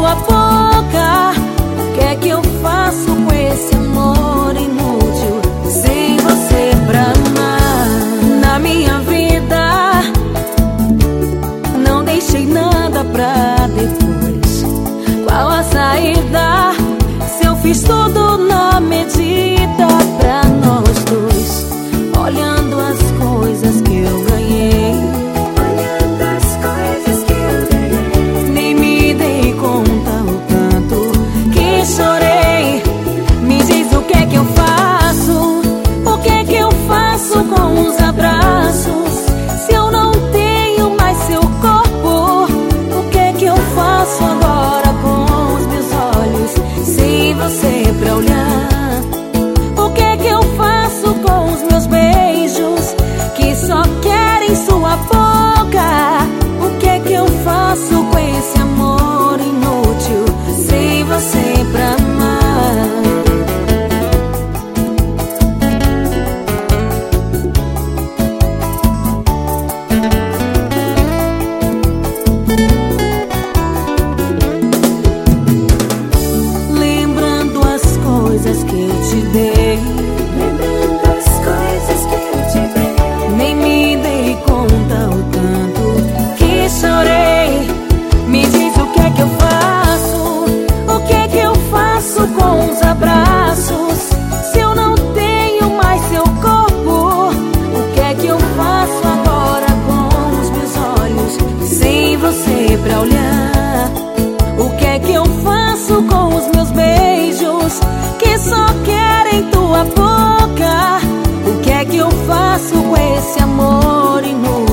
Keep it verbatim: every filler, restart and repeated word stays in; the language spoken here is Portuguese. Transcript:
tua boca. O que é que eu faço com esse amor inútil sem você pra amar? Na minha vida não deixei nada pra depois. Qual a saída se eu fiz tudo na medida pra nós dois? Olhando as coisas que eu ganhei, olhando as coisas que eu ganhei, nem me dei conta o tanto que chorei. Me diz o que é que eu faço, o que é que eu faço com os abraços, se eu não tenho mais seu corpo? O que é que eu faço agora com os meus olhos sem você pra olhar? O que é que eu faço com os meus beijos que só querem sua boca? O que é que eu faço com esse amor inútil sem você pra amar? Lembrando as coisas que eu te dei, lembrando as coisas que eu te dei, nem me dei conta o tanto que chorei. Me diz o que é que eu faço, o que é que eu faço com os abraços, se eu não tenho mais seu corpo? O que é que eu faço agora com os meus olhos sem você pra olhar? O que é que eu faço com os meus beijos que só querem tua boca? O que é que eu faço com esse amor inútil